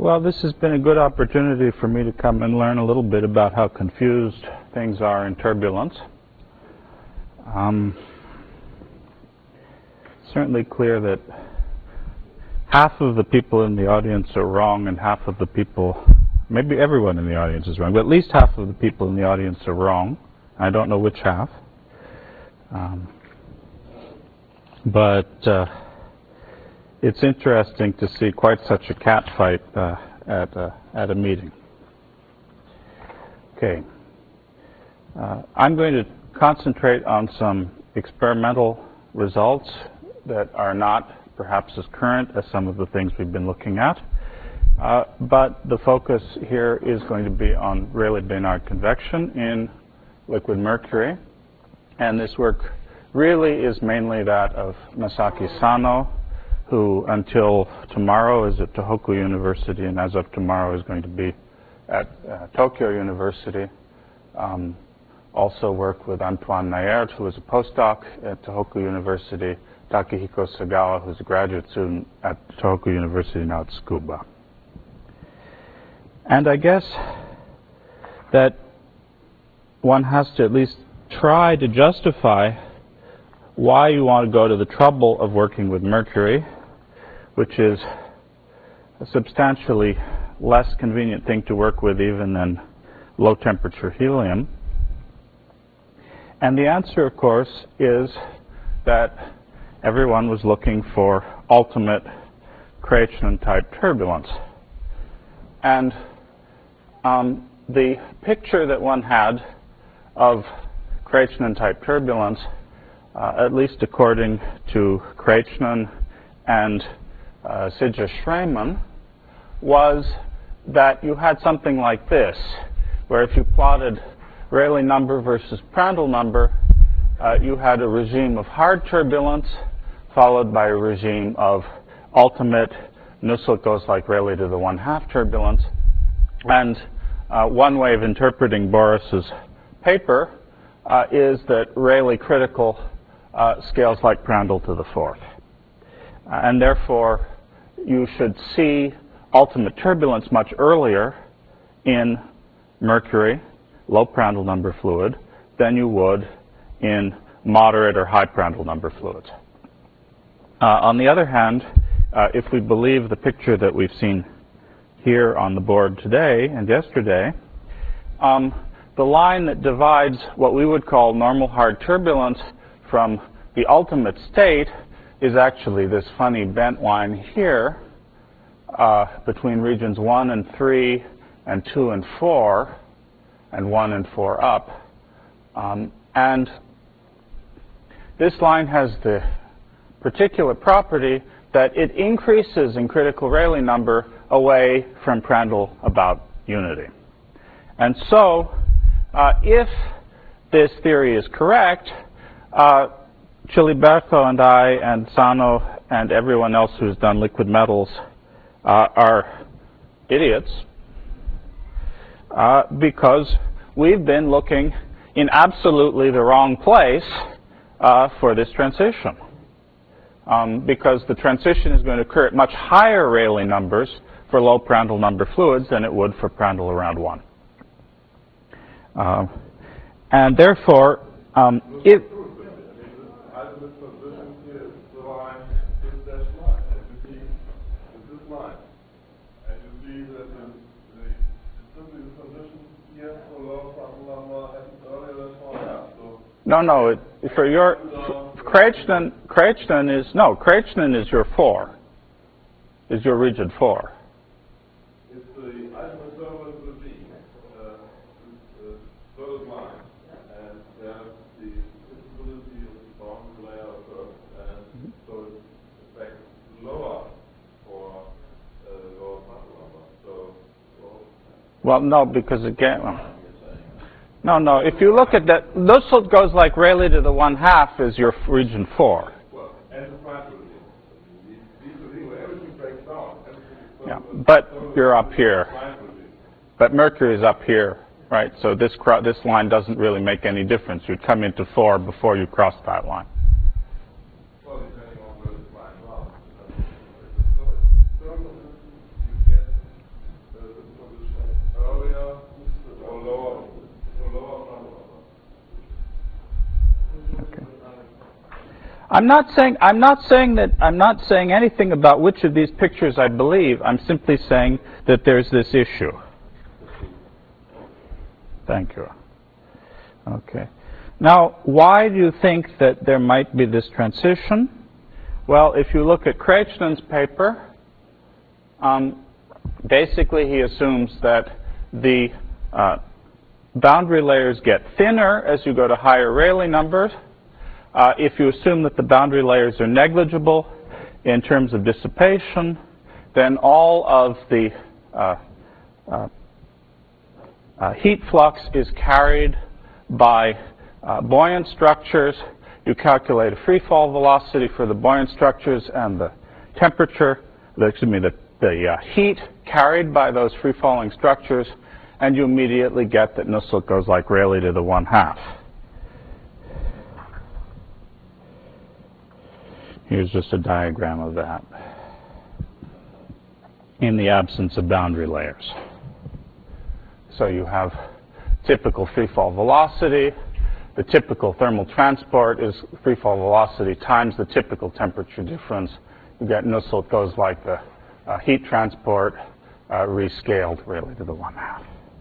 Well, this has been a good opportunity for me to come and learn a little bit about how confused things are in turbulence. Certainly clear that half of the people in the audience are wrong and half of the people, maybe everyone in the audience is wrong, but at least half of the people in the audience are wrong. I don't know which half. But it's interesting to see quite such a catfight at a meeting. Okay. I'm going to concentrate on some experimental results that are not perhaps as current as some of the things we've been looking at. But the focus here is going to be on Rayleigh-Bénard convection in liquid mercury. And this work really is mainly that of Masaki Sano, who until tomorrow is at Tohoku University, and as of tomorrow is going to be at Tokyo University. Also work with Antoine Naert, who is a postdoc at Tohoku University, Takehiko Sagawa, who's a graduate student at Tohoku University, now at Tsukuba. And I guess that one has to at least try to justify why you want to go to the trouble of working with mercury, which is a substantially less convenient thing to work with even than low temperature helium. And the answer, of course, is that everyone was looking for ultimate Kreyszig-type turbulence. And the picture that one had of Kreyszig-type turbulence, at least according to Kreyszig and Sijja Schreiman, was that you had something like this, where if you plotted Rayleigh number versus Prandtl number, you had a regime of hard turbulence followed by a regime of ultimate Nusselt goes like Rayleigh to the 1/2 turbulence. And one way of interpreting Boris's paper is that Rayleigh critical scales like Prandtl to the 4th. And therefore, you should see ultimate turbulence much earlier in mercury, low Prandtl number fluid, than you would in moderate or high Prandtl number fluids. On the other hand, if we believe the picture that we've seen here on the board today and yesterday, the line that divides what we would call normal hard turbulence from the ultimate state is actually this funny bent line here between regions 1 and 3 and 2 and 4 and 1 and 4 up. And this line has the particular property that it increases in critical Rayleigh number away from Prandtl about unity. And so if this theory is correct, Ciliberto and I and Sano and everyone else who's done liquid metals are idiots because we've been looking in absolutely the wrong place for this transition. Because the transition is going to occur at much higher Rayleigh numbers for low Prandtl number fluids than it would for Prandtl around 1. And therefore, if no, for your Kreyszig is your 4, is your region 4. It's the isomorphism of the dotted line, and the instability of the boundary layer occurs, and so it's in fact lower for lower Prandtl number. So, well, no, because again. No. If you look at that, Nusselt goes like Rayleigh to the 1/2 is your region 4. Well, and the Prandtl everything breaks down. Yeah, but you're up here. But mercury is up here, right? So this line doesn't really make any difference. You'd come into 4 before you cross that line. Well, depending on where this line runs. So you get I'm not saying anything about which of these pictures I believe. I'm simply saying that there's this issue. Thank you. Okay. Now, why do you think that there might be this transition? Well, if you look at Krachnen's paper, basically he assumes that the boundary layers get thinner as you go to higher Rayleigh numbers. If you assume that the boundary layers are negligible in terms of dissipation, then all of the heat flux is carried by buoyant structures. You calculate a free fall velocity for the buoyant structures and the temperature, the heat carried by those free falling structures, and you immediately get that Nusselt goes like Rayleigh to the 1/2. Here's just a diagram of that in the absence of boundary layers. So you have typical free fall velocity. The typical thermal transport is free fall velocity times the typical temperature difference. You get Nusselt goes like the heat transport rescaled Rayleigh to the 1/2.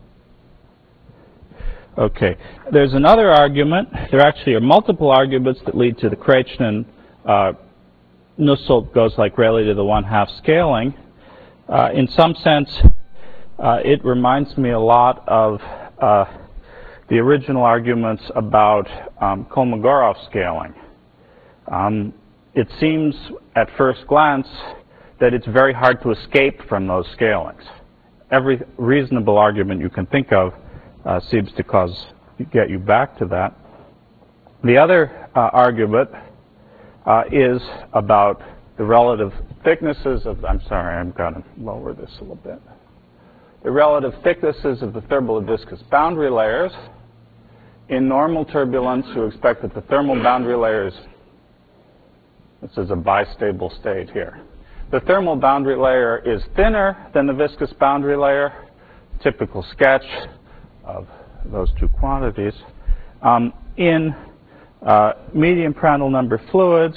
Okay, there's another argument. There actually are multiple arguments that lead to the Krachnen Nusselt goes like Rayleigh to the 1/2 scaling. In some sense, it reminds me a lot of the original arguments about Kolmogorov scaling. It seems at first glance that it's very hard to escape from those scalings. Every reasonable argument you can think of seems to get you back to that. The other argument is about the relative thicknesses of, I'm sorry, I've got to lower this a little bit. The relative thicknesses of the thermal and viscous boundary layers. In normal turbulence, you expect that the thermal boundary layers, this is a bistable state here. The thermal boundary layer is thinner than the viscous boundary layer, typical sketch of those two quantities. In medium Prandtl number fluids,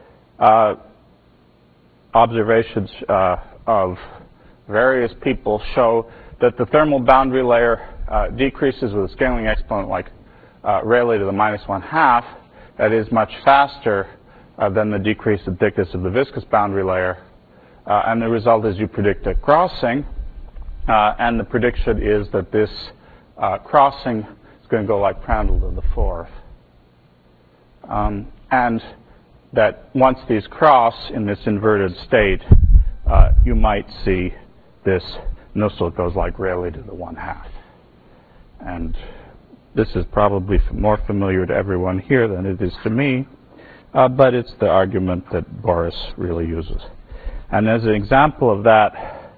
observations of various people show that the thermal boundary layer decreases with a scaling exponent like Rayleigh to the -1/2. That is much faster than the decrease in thickness of the viscous boundary layer. And the result is you predict a crossing. And the prediction is that this crossing is going to go like Prandtl to the 4th. And that once these cross in this inverted state, you might see this Nusselt goes like Rayleigh to the 1/2. And this is probably more familiar to everyone here than it is to me, but it's the argument that Boris really uses. And as an example of that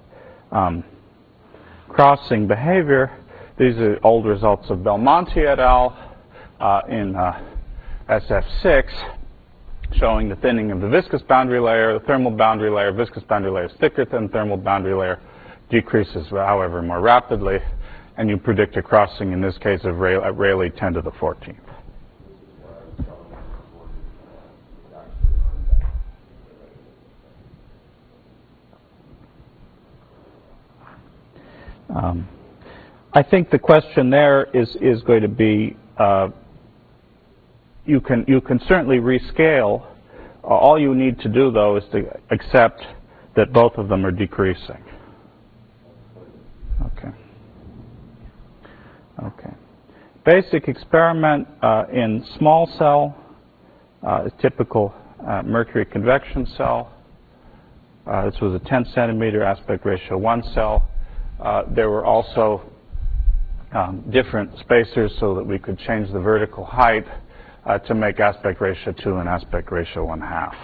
crossing behavior, these are old results of Belmonte et al. In SF6, showing the thinning of the viscous boundary layer, the thermal boundary layer, viscous boundary layer is thicker than thermal boundary layer, decreases, however, more rapidly, and you predict a crossing, in this case, of Rayleigh 10 to the 14th. I think the question there is going to be, you can certainly rescale. All you need to do, though, is to accept that both of them are decreasing. Okay. Basic experiment in small cell is typical mercury convection cell. This was a 10 centimeter aspect ratio 1 cell. There were also different spacers so that we could change the vertical height to make aspect ratio 2 and aspect ratio 1/2.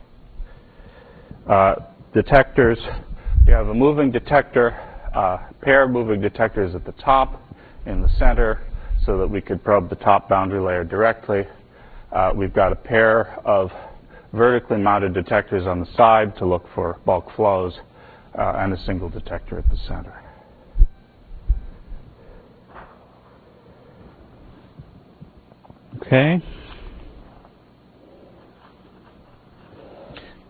Detectors, you have a moving detector, pair of moving detectors at the top, in the center, so that we could probe the top boundary layer directly. We've got a pair of vertically mounted detectors on the side to look for bulk flows, and a single detector at the center. Okay.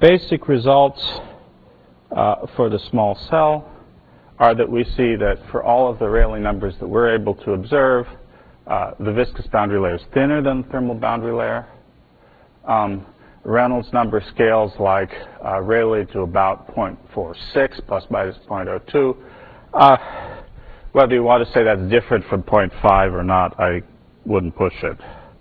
basic results for the small cell are that we see that for all of the Rayleigh numbers that we're able to observe, the viscous boundary layer is thinner than the thermal boundary layer. Reynolds number scales like Rayleigh to about 0.46 plus minus 0.02. Whether you want to say that's different from 0.5 or not, I wouldn't push it.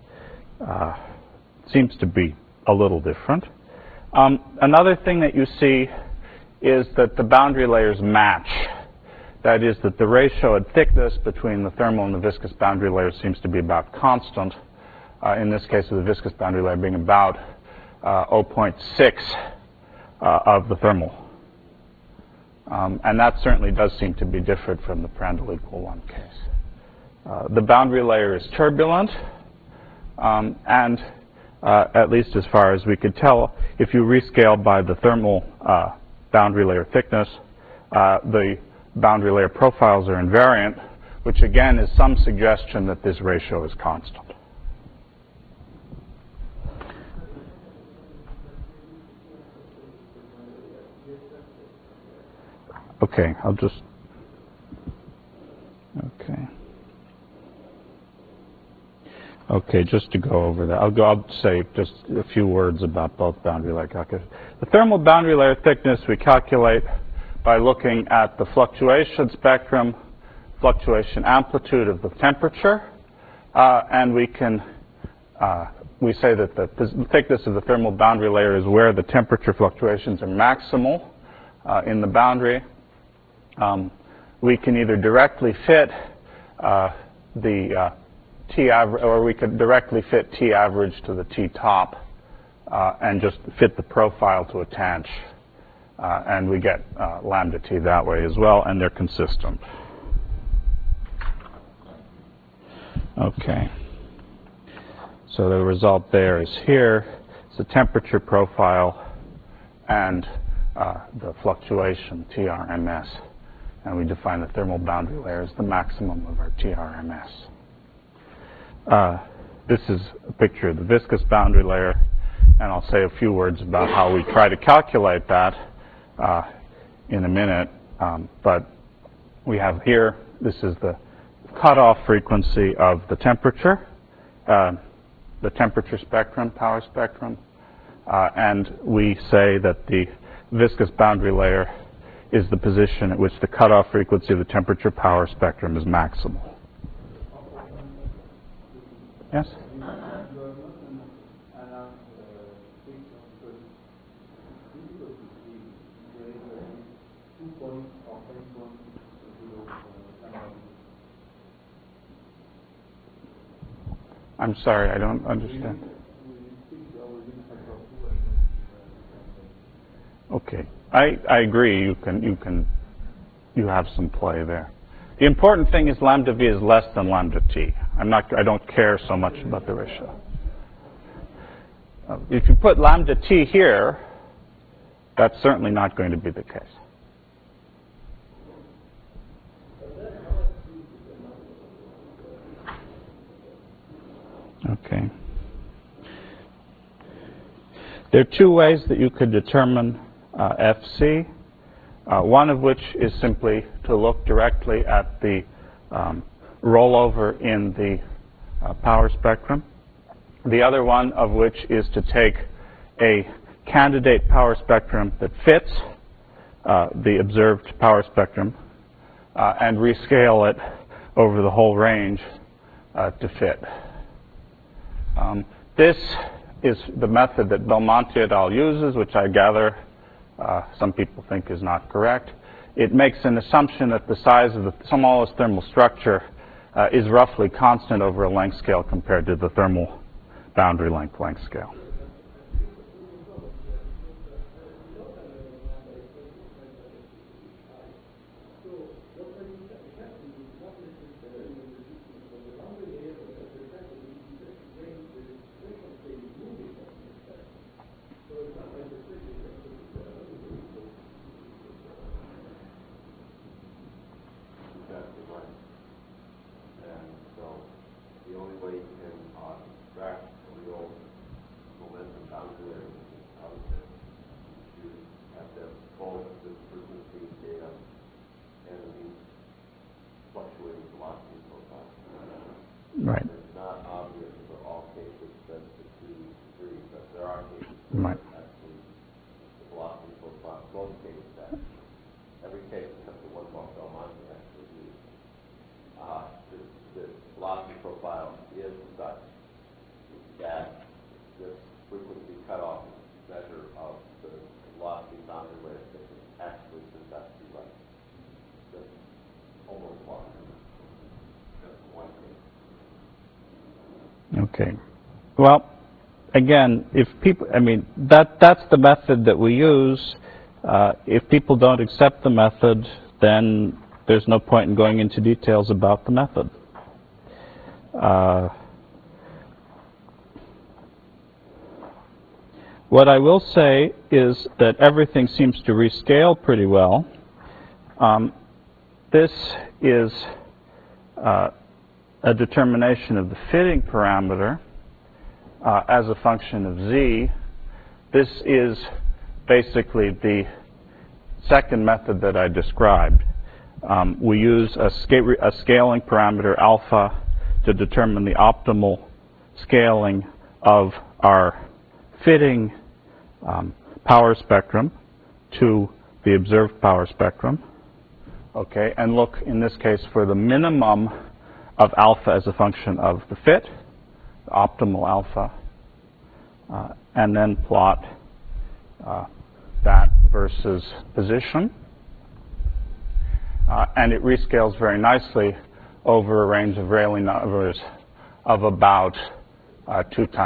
Seems to be a little different. Another thing that you see is that the boundary layers match. That is that the ratio in thickness between the thermal and the viscous boundary layers seems to be about constant. In this case, with the viscous boundary layer being about 0.6 of the thermal. And that certainly does seem to be different from the Prandtl equal 1 case. The boundary layer is turbulent, and at least as far as we could tell, if you rescale by the thermal boundary layer thickness, the boundary layer profiles are invariant, which again is some suggestion that this ratio is constant. Okay, I'll just, okay, just to go over that, I'll say just a few words about both boundary layer calculus. The thermal boundary layer thickness we calculate by looking at the fluctuation spectrum, fluctuation amplitude of the temperature, and we say that the thickness of the thermal boundary layer is where the temperature fluctuations are maximal in the boundary. We can either directly fit the T average, or we could directly fit T average to the T top and just fit the profile to a tanh. And we get lambda T that way as well, and they're consistent. Okay. So the result there is here. It's the temperature profile and the fluctuation, TRMS. And we define the thermal boundary layer as the maximum of our TRMS. This is a picture of the viscous boundary layer, and I'll say a few words about how we try to calculate that in a minute. But we have here, this is the cutoff frequency of the temperature spectrum, power spectrum. And we say that the viscous boundary layer is the position at which the cutoff frequency of the temperature power spectrum is maximal. Yes? I'm sorry, I don't understand. Okay, I agree. You have some play there. The important thing is lambda v is less than lambda t. I don't care so much about the ratio. If you put lambda t here, that's certainly not going to be the case. Okay. There are two ways that you could determine FC, one of which is simply to look directly at the rollover in the power spectrum. The other one of which is to take a candidate power spectrum that fits the observed power spectrum and rescale it over the whole range to fit. This is the method that Belmonte et al. Uses, which I gather some people think is not correct. It makes an assumption that the size of the smallest thermal structure is roughly constant over a length scale compared to the thermal boundary length scale. both the frequency data and the fluctuating velocity profile. Right. It's not obvious for all cases that the two agree, but there are cases Right. where actually the velocity profile, most cases that every case except the one about Belmont we actually use, the velocity profile is such that this frequency cutoff measure of the velocity boundary layer thickness actually turns out to be right. Just almost one. Just one case. Okay. Well, again, if people, I mean, that's the method that we use. If people don't accept the method, then there's no point in going into details about the method. What I will say is that everything seems to rescale pretty well. This is a determination of the fitting parameter as a function of z. This is basically the second method that I described. We use a scaling parameter alpha to determine the optimal scaling of our fitting power spectrum to the observed power spectrum. Okay, and look in this case for the minimum of alpha as a function of the fit, the optimal alpha, and then plot that versus position. And it rescales very nicely over a range of Rayleigh numbers of about a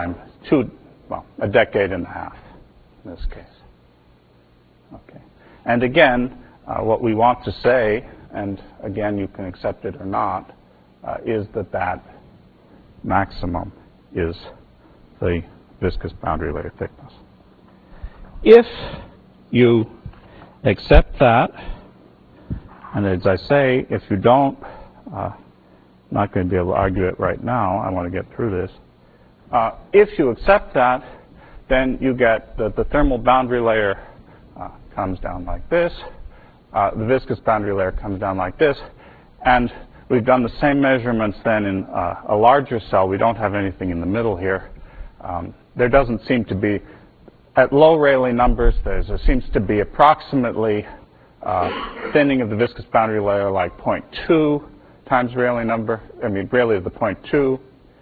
decade and a half in this case. Okay. And again, what we want to say, and again you can accept it or not, is that maximum is the viscous boundary layer thickness. If you accept that, and as I say, if you don't, I'm not going to be able to argue it right now. I want to get through this. If you accept that, then you get that the thermal boundary layer comes down like this. The viscous boundary layer comes down like this. And we've done the same measurements then in a larger cell. We don't have anything in the middle here. There doesn't seem to be, at low Rayleigh numbers, there seems to be approximately thinning of the viscous boundary layer like 0.2 times Rayleigh number. I mean, Rayleigh of the 0.2.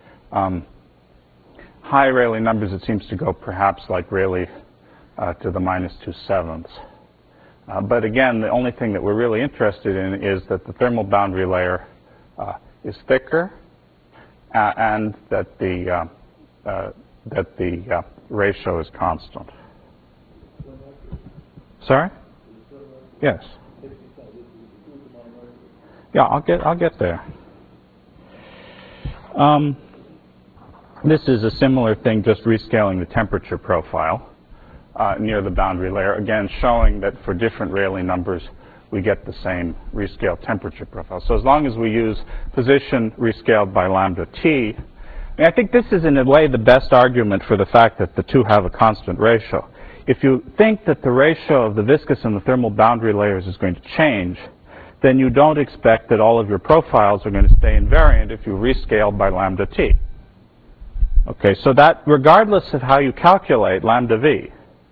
High Rayleigh numbers, it seems to go perhaps like Rayleigh to the -2/7. But again, the only thing that we're really interested in is that the thermal boundary layer is thicker and that the ratio is constant. Sorry? Yes. Yeah, I'll get there. This is a similar thing, just rescaling the temperature profile near the boundary layer. Again, showing that for different Rayleigh numbers, we get the same rescaled temperature profile. So as long as we use position rescaled by lambda t, I think this is in a way the best argument for the fact that the two have a constant ratio. If you think that the ratio of the viscous and the thermal boundary layers is going to change, then you don't expect that all of your profiles are going to stay invariant if you rescale by lambda t. Okay, so that regardless of how you calculate lambda v,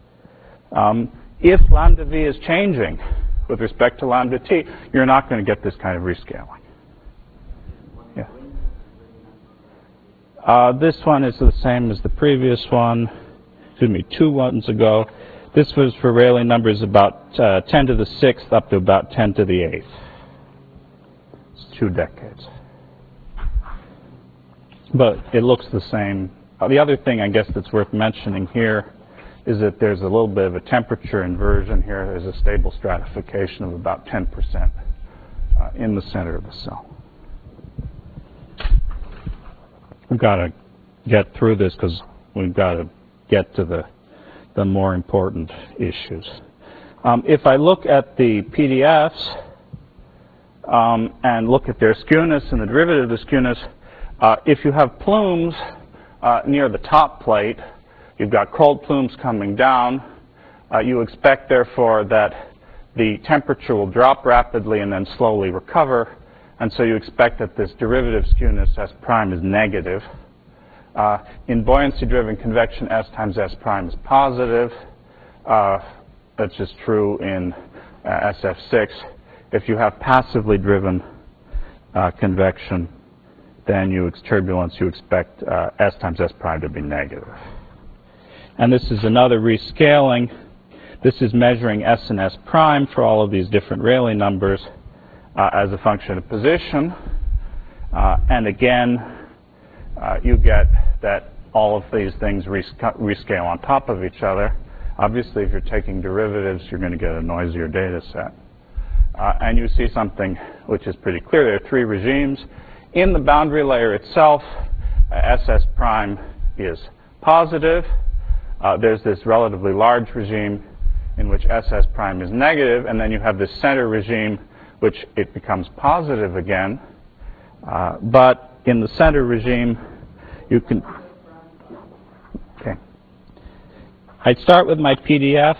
if lambda v is changing with respect to lambda t, you're not going to get this kind of rescaling. Yeah. This one is the same as the previous one. Excuse me, 2 ones ago. This was for Rayleigh numbers about 10 to the 6th up to about 10 to the 8th. It's 2 decades. But it looks the same. The other thing I guess that's worth mentioning here is that there's a little bit of a temperature inversion here. There's a stable stratification of about 10% in the center of the cell. We've got to get through this because we've got to get to the more important issues. If I look at the PDFs and look at their skewness and the derivative of the skewness, if you have plumes near the top plate, you've got cold plumes coming down, you expect therefore that the temperature will drop rapidly and then slowly recover. And so you expect that this derivative skewness S prime is negative. In buoyancy-driven convection, S times S prime is positive. That's just true in SF6. If you have passively driven convection, then turbulence, you expect S times S prime to be negative. And this is another rescaling. This is measuring S and S prime for all of these different Rayleigh numbers as a function of position. And again, you get that all of these things rescale on top of each other. Obviously, if you're taking derivatives, you're going to get a noisier data set. And you see something which is pretty clear. There are three regimes. In the boundary layer itself, SS prime is positive. There's this relatively large regime in which SS prime is negative, and then you have this center regime, which it becomes positive again. But in the center regime, you can... Okay. I'd start with my PDF.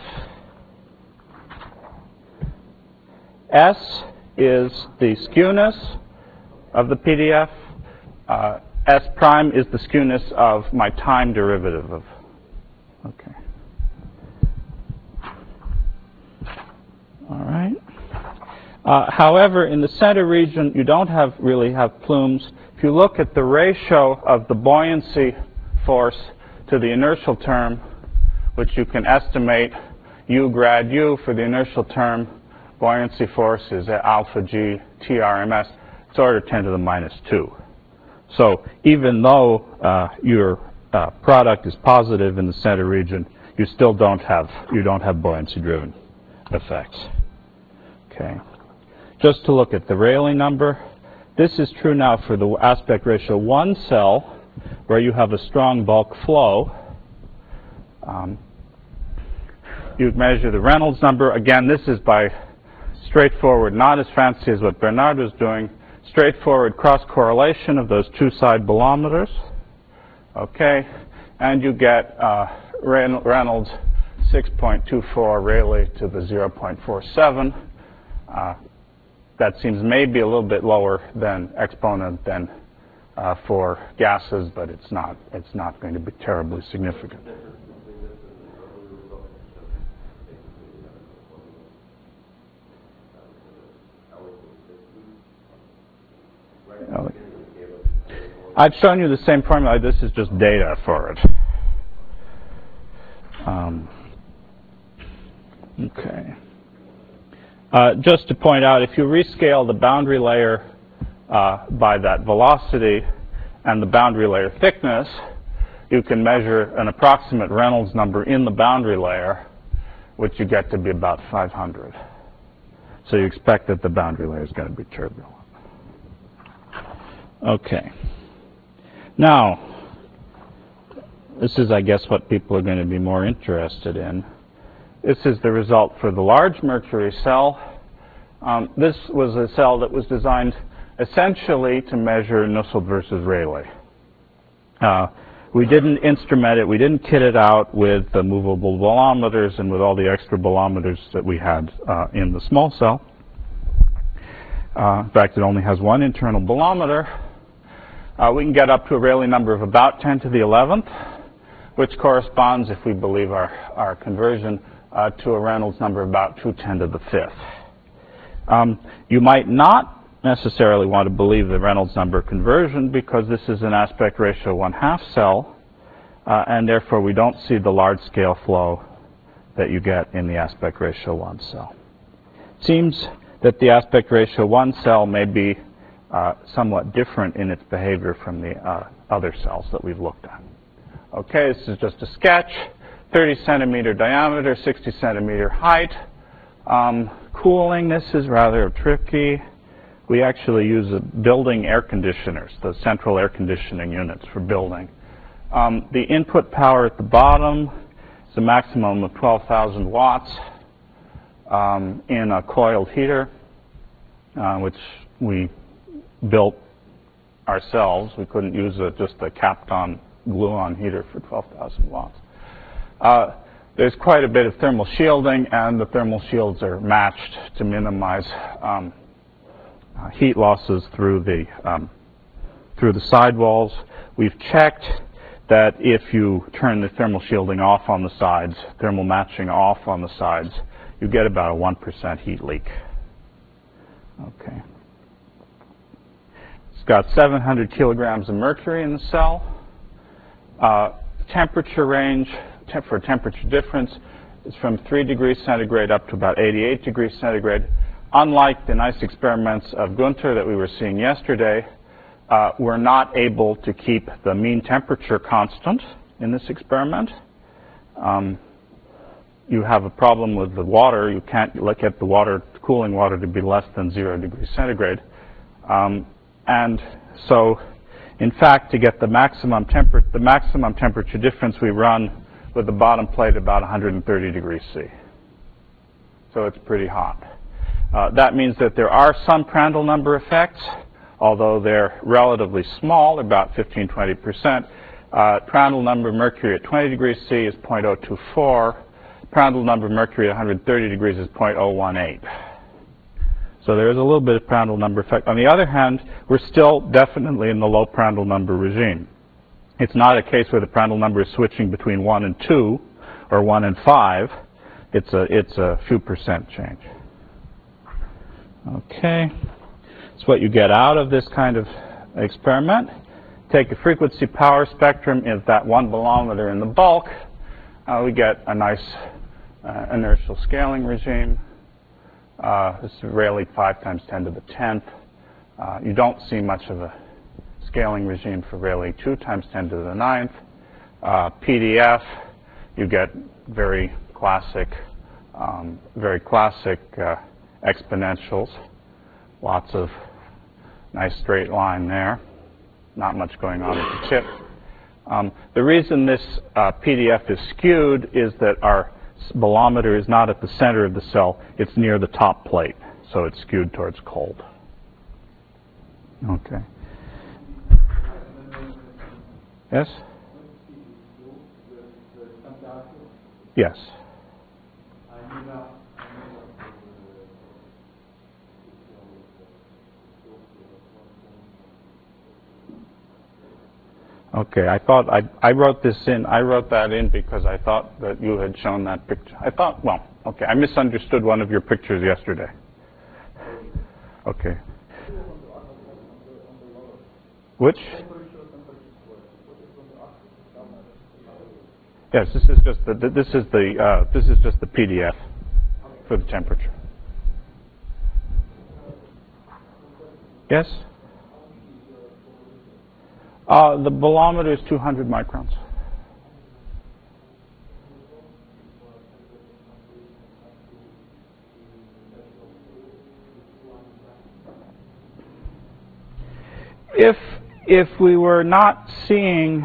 S is the skewness of the PDF. S prime is the skewness of my time derivative of. Okay. All right. However, in the center region, you don't really have plumes. If you look at the ratio of the buoyancy force to the inertial term, which you can estimate U grad U for the inertial term, buoyancy force is alpha G TRMS. It's order 10 to the minus 2. So even though your product is positive in the center region, you still don't have buoyancy-driven effects. Okay. Just to look at the Rayleigh number, this is true now for the aspect ratio 1 cell, where you have a strong bulk flow. You measure the Reynolds number. Again, this is by straightforward, not as fancy as what Bernard was doing, straightforward cross-correlation of those two side bolometers. Okay, and you get Reynolds 6.24 Rayleigh to the 0.47. That seems maybe a little bit lower than exponent than for gases, but it's not going to be terribly significant. I've shown you the same formula. This is just data for it. Okay. Just to point out, if you rescale the boundary layer by that velocity and the boundary layer thickness, you can measure an approximate Reynolds number in the boundary layer, which you get to be about 500. So you expect that the boundary layer is going to be turbulent. Okay. Now, this is, I guess, what people are going to be more interested in. This is the result for the large mercury cell. This was a cell that was designed essentially to measure Nusselt versus Rayleigh. We didn't instrument it. We didn't kit it out with the movable bolometers and with all the extra bolometers that we had in the small cell. In fact, it only has one internal bolometer. We can get up to a Rayleigh number of about 10 to the 11th, which corresponds, if we believe our conversion, to a Reynolds number of about 210 to the 5th. You might not necessarily want to believe the Reynolds number conversion because this is an aspect ratio 1/2 cell, and therefore we don't see the large scale flow that you get in the aspect ratio 1 cell. It seems that the aspect ratio 1 cell may be somewhat different in its behavior from the other cells that we've looked at. Okay, this is just a sketch. 30 centimeter diameter, 60 centimeter height. Cooling, this is rather tricky. We actually use building air conditioners, the central air conditioning units for building. The input power at the bottom is a maximum of 12,000 watts in a coiled heater, which we built ourselves. We couldn't use just a capped-on glue-on heater for 12,000 watts. there's quite a bit of thermal shielding, and the thermal shields are matched to minimize heat losses through the sidewalls. We've checked that if you turn the thermal shielding off on the sides, thermal matching off on the sides, you get about a 1% heat leak. Okay. It's got 700 kilograms of mercury in the cell. Temperature range for temperature difference is from 3 degrees centigrade up to about 88 degrees centigrade. Unlike the nice experiments of Gunther that we were seeing yesterday, we're not able to keep the mean temperature constant in this experiment. You have a problem with the water. You can't get the water, cooling water, to be less than 0 degrees centigrade. And so, in fact, to get the maximum temperature difference, we run with the bottom plate about 130 degrees C. So it's pretty hot. That means that there are some Prandtl number effects, although they're relatively small, about 15–20%. Prandtl number of mercury at 20 degrees C is 0.024. Prandtl number of mercury at 130 degrees is 0.018. So there is a little bit of Prandtl number effect. On the other hand, we're still definitely in the low Prandtl number regime. It's not a case where the Prandtl number is switching between 1 and 2 or 1 and 5. It's a few percent change. Okay. That's what you get out of this kind of experiment. Take a frequency power spectrum of that 1 bolometer in the bulk. We get a nice inertial scaling regime. This is Rayleigh 5 times 10 to the 10th. You don't see much of a scaling regime for Rayleigh 2 times 10 to the 9th. PDF, you get very classic exponentials. Lots of nice straight line there. Not much going on at the tip. The reason this PDF is skewed is that our bolometer is not at the center of the cell. It's near the top plate, so it's skewed towards cold. Okay. Yes? Yes. Okay, I thought I wrote this in. I wrote that in because I thought that you had shown that picture. I thought, well, okay, I misunderstood one of your pictures yesterday. Okay. Which? Yes, this is just the PDF for the temperature. Yes. The bolometer is 200 microns. If we were not seeing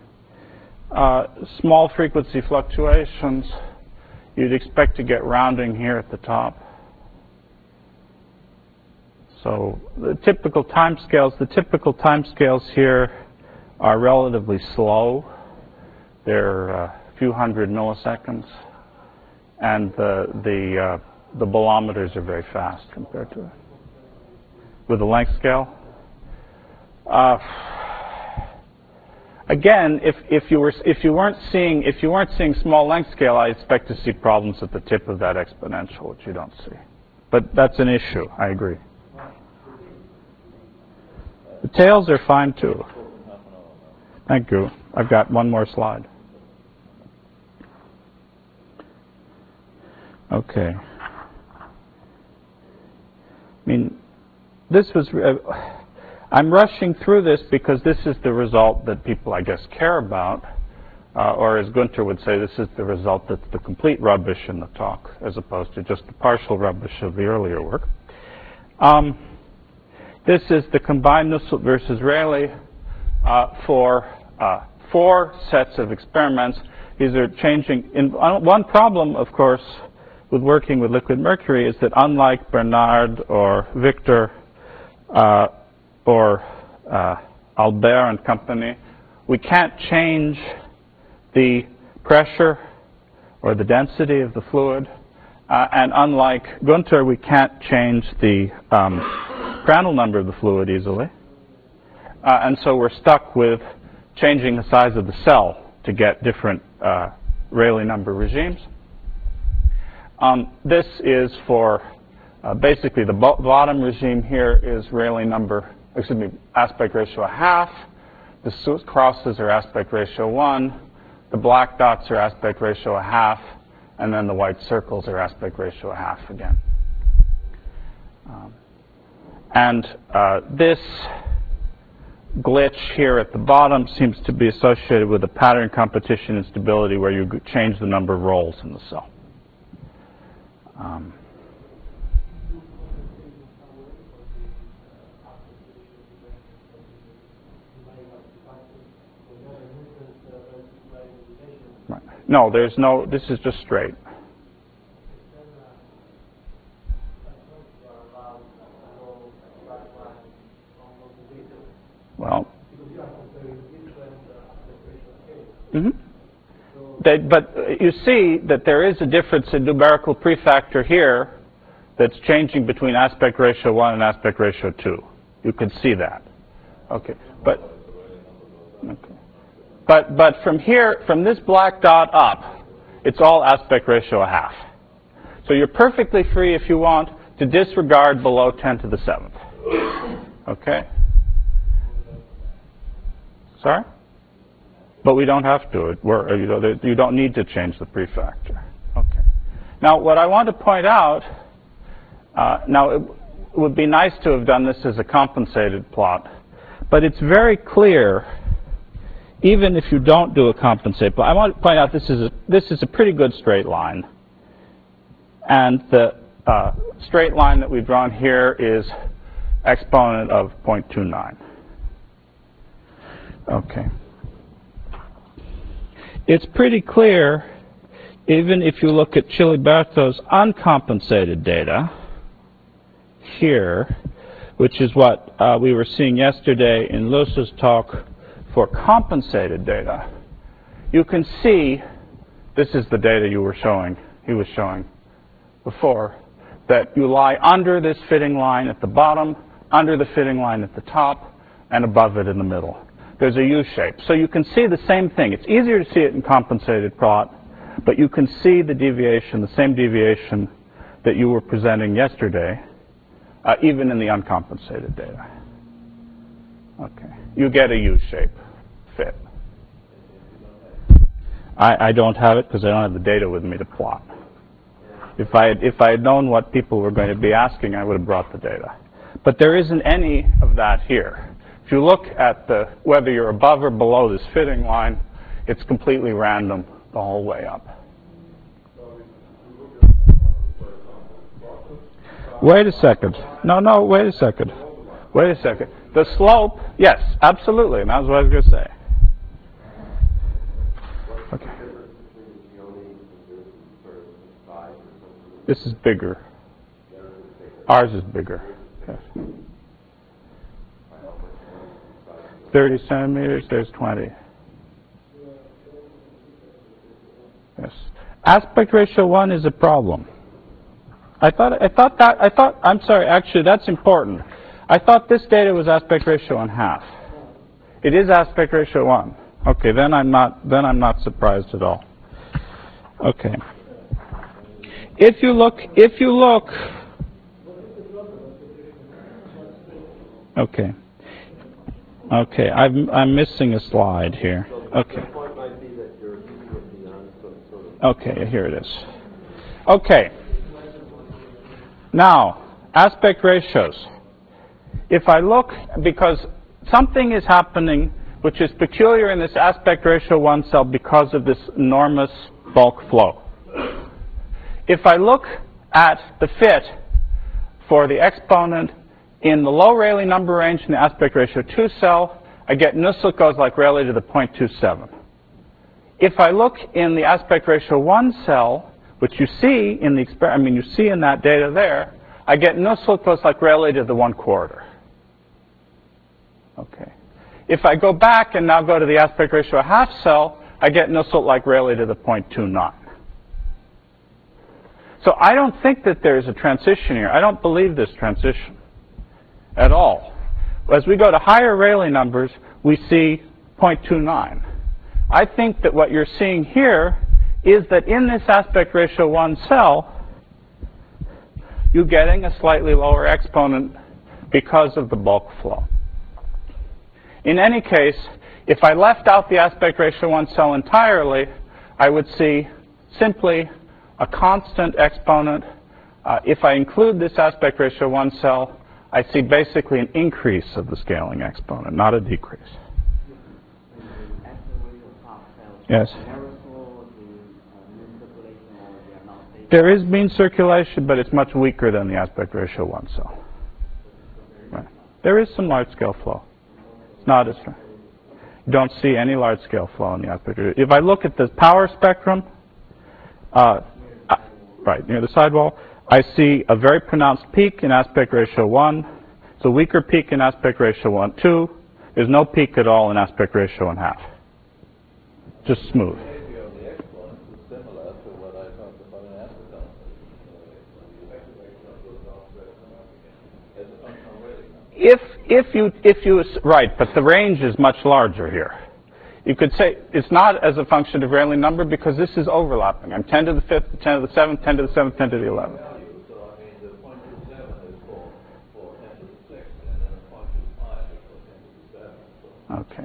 small frequency fluctuations, you'd expect to get rounding here at the top. So the typical timescales here are relatively slow. They're a few hundred milliseconds, and the bolometers are very fast compared to it. With the length scale, again, if you weren't seeing small length scale, I expect to see problems at the tip of that exponential, which you don't see. But that's an issue. I agree. The tails are fine too. Thank you. I've got one more slide. Okay. I mean, this was. I'm rushing through this because this is the result that people, I guess, care about, or as Gunther would say, this is the result that's the complete rubbish in the talk, as opposed to just the partial rubbish of the earlier work. This is the combined Nusselt versus Rayleigh for 4 sets of experiments. These are changing. One problem, of course, with working with liquid mercury is that unlike Bernard or Victor or Albert and company, we can't change the pressure or the density of the fluid. And unlike Gunther, we can't change the Prandtl number of the fluid easily. And so we're stuck with changing the size of the cell to get different Rayleigh number regimes. This is for basically the bottom regime here is Rayleigh number, aspect ratio 1/2. The crosses are aspect ratio 1. The black dots are aspect ratio 1/2. And then the white circles are aspect ratio 1/2 again. This glitch here at the bottom seems to be associated with a pattern competition instability where you change the number of rolls in the cell. Right. No, there's no, this is just straight. Well, but you see that there is a difference in numerical prefactor here that's changing between aspect ratio 1 and aspect ratio 2. You can see that. Okay, but from here, from this black dot up, it's all aspect ratio 1/2. So you're perfectly free, if you want, to disregard below 10 to the 7th. Okay? Sorry? But we don't have to. You don't need to change the prefactor. Okay. Now, what I want to point out, now it would be nice to have done this as a compensated plot, but it's very clear, even if you don't do a compensated plot. I want to point out this is a pretty good straight line, and the straight line that we've drawn here is exponent of 0.29. Okay. It's pretty clear, even if you look at Chiliberto's uncompensated data here, which is what we were seeing yesterday in Luce's talk for compensated data. You can see, this is the data he was showing before, that you lie under this fitting line at the bottom, under the fitting line at the top, and above it in the middle. There's a U shape. So you can see the same thing. It's easier to see it in compensated plot, but you can see the deviation, the same deviation that you were presenting yesterday, even in the uncompensated data. Okay. You get a U shape fit. I don't have it because I don't have the data with me to plot. If I had known what people were going to be asking, I would have brought the data. But there isn't any of that here. If you look at whether you're above or below this fitting line, it's completely random the whole way up. Wait a second. No, wait a second. Wait a second. The slope, yes, absolutely, and that's what I was going to say. Okay. This is bigger. Ours is bigger. Yes. 30 centimeters, there's 20. Yes. Aspect ratio 1 is a problem. I'm sorry, actually that's important. I thought this data was aspect ratio 1/2. It is aspect ratio 1. Okay, then I'm not surprised at all. Okay. If you look okay. Okay, I'm missing a slide here. Okay. Okay, here it is. Okay. Now, aspect ratios. If I look, because something is happening which is peculiar in this aspect ratio 1 cell because of this enormous bulk flow. If I look at the fit for the exponent in the low Rayleigh number range in the aspect ratio 2 cell, I get Nusselt goes like Rayleigh to the 0.27. If I look in the aspect ratio 1 cell, which you see in the you see in that data there, I get Nusselt goes like Rayleigh to the 1/4. Okay. If I go back and now go to the aspect ratio 1/2 cell, I get Nusselt like Rayleigh to the 0.29. So I don't think that there's a transition here. I don't believe this transition at all. As we go to higher Rayleigh numbers, we see 0.29. I think that what you're seeing here is that in this aspect ratio 1 cell, you're getting a slightly lower exponent because of the bulk flow. In any case, if I left out the aspect ratio 1 cell entirely, I would see simply a constant exponent. If I include this aspect ratio 1 cell, I see basically an increase of the scaling exponent, not a decrease. Yes. There is mean circulation, but it's much weaker than the aspect ratio 1 cell. Right. There is some large-scale flow. It's not as strong. You don't see any large-scale flow in the aspect ratio. If I look at the power spectrum, right near the sidewall, I see a very pronounced peak in aspect ratio 1. It's a weaker peak in aspect ratio 1, 2. There's no peak at all in aspect ratio 1/2. Just smooth. If you right, but the range is much larger here. You could say it's not as a function of Rayleigh number because this is overlapping. I'm 10 to the 5th, 10 to the 7th, 10 to the 7th, 10 to the 11th. So, I mean, the 0.27 is for 10 to the 6th, and then 0.25 is for 10 to the 7th. So Okay.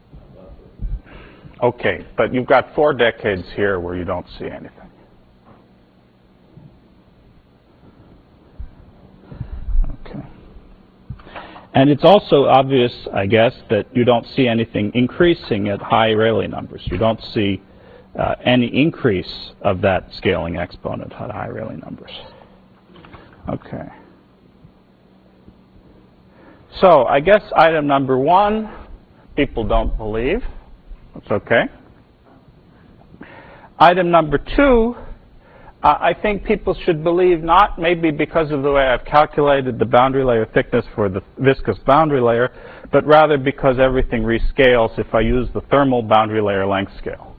Okay, but you've got 4 decades here where you don't see anything. Okay. And it's also obvious, I guess, that you don't see anything increasing at high Rayleigh numbers. You don't see any increase of that scaling exponent at high Rayleigh numbers. Okay. So I guess item number 1, people don't believe. That's okay. Item number 2, I think people should believe not maybe because of the way I've calculated the boundary layer thickness for the viscous boundary layer, but rather because everything rescales if I use the thermal boundary layer length scale.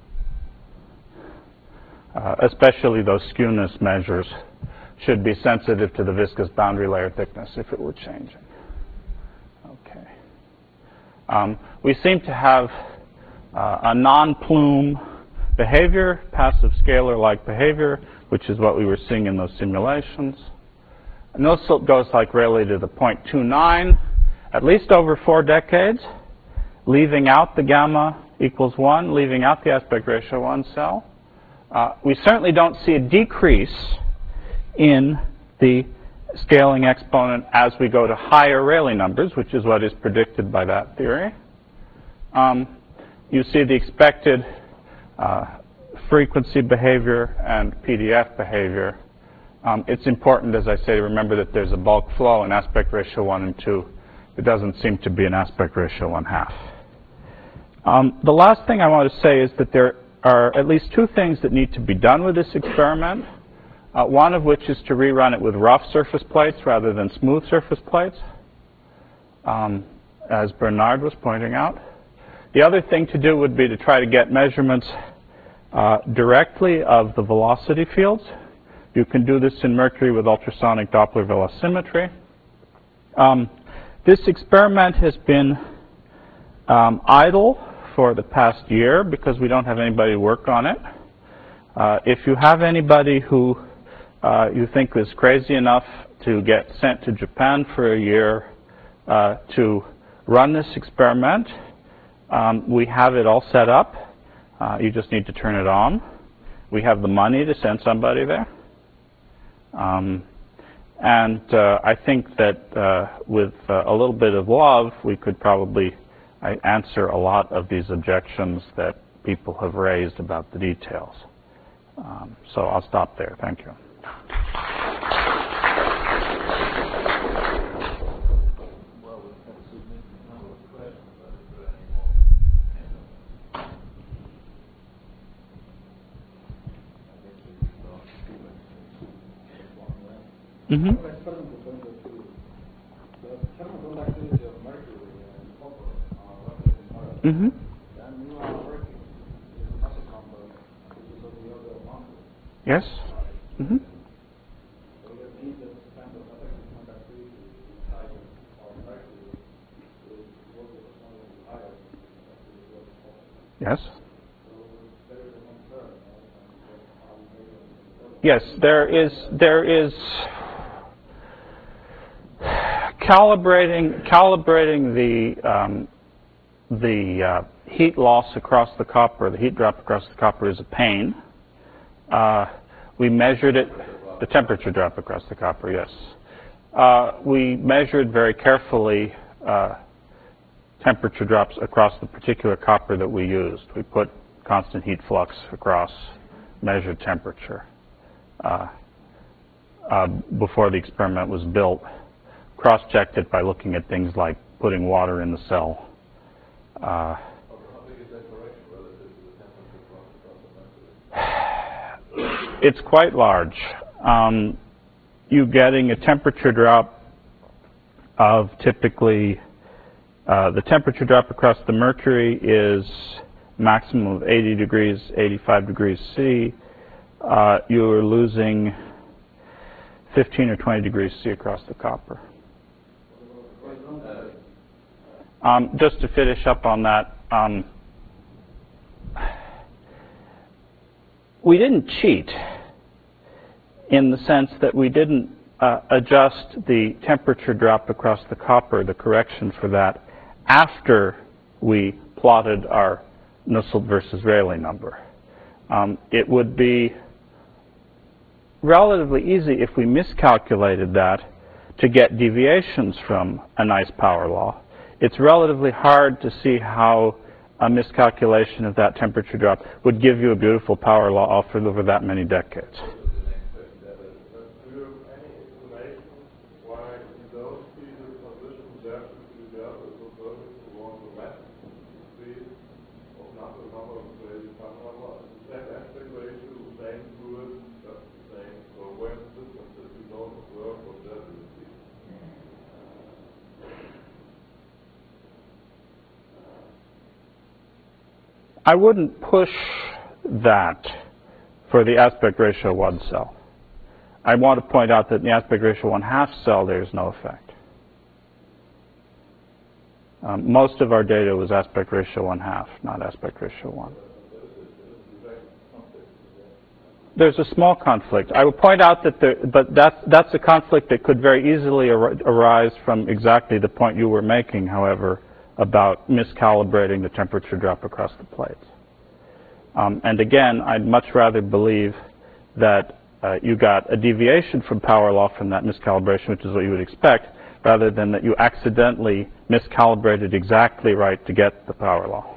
Especially those skewness measures should be sensitive to the viscous boundary layer thickness if it were changing. Okay. We seem to have a non-plume behavior, passive scalar-like behavior, which is what we were seeing in those simulations. And this goes like Rayleigh to the 0.29, at least over 4 decades, leaving out the gamma equals 1, leaving out the aspect ratio 1 cell. We certainly don't see a decrease in the scaling exponent as we go to higher Rayleigh numbers, which is what is predicted by that theory. You see the expected frequency behavior and PDF behavior. It's important, as I say, to remember that there's a bulk flow in aspect ratio 1 and 2. It doesn't seem to be an aspect ratio 1/2. The last thing I want to say is that there are at least 2 things that need to be done with this experiment. One of which is to rerun it with rough surface plates rather than smooth surface plates, as Bernard was pointing out. The other thing to do would be to try to get measurements directly of the velocity fields. You can do this in Mercury with ultrasonic Doppler velocimetry. This experiment has been idle for the past year because we don't have anybody to work on it. If you have anybody who you think is crazy enough to get sent to Japan for a year to run this experiment, we have it all set up. You just need to turn it on. We have the money to send somebody there. And I think that with a little bit of love, we could probably answer a lot of these objections that people have raised about the details. So I'll stop there. Thank you. Mm-hmm. Mm-hmm. Yes. Mm-hmm. Yes? Yes, there is calibrating the heat loss across the copper, the heat drop across the copper is a pain. We measured it, the temperature drop across the copper, yes. We measured very carefully temperature drops across the particular copper that we used. We put constant heat flux across measured temperature before the experiment was built. Cross-checked it by looking at things like putting water in the cell. How big is that correction relative to the temperature across the mercury? It's quite large. You're getting a temperature drop of typically, the temperature drop across the mercury is maximum of 80 degrees, 85 degrees C. You're losing 15 or 20 degrees C across the copper. Just to finish up on that, we didn't cheat in the sense that we didn't adjust the temperature drop across the copper, the correction for that, after we plotted our Nusselt versus Rayleigh number. It would be relatively easy if we miscalculated that to get deviations from a nice power law. It's relatively hard to see how a miscalculation of that temperature drop would give you a beautiful power law offered over that many decades. Do you have any explanation why in those pieces positions there together is observing along the west speed of number of equations, the same aspect ratio, the same fluid, just the same. So where's the difference if you don't observe what that is? I wouldn't push that for the aspect ratio 1 cell. I want to point out that in the aspect ratio 1/2 cell, there's no effect. Most of our data was aspect ratio 1/2, not aspect ratio 1. There's a small conflict. I would point out that but that's a conflict that could very easily arise from exactly the point you were making, however, about miscalibrating the temperature drop across the plates. And again, I'd much rather believe that you got a deviation from power law from that miscalibration, which is what you would expect, rather than that you accidentally miscalibrated exactly right to get the power law.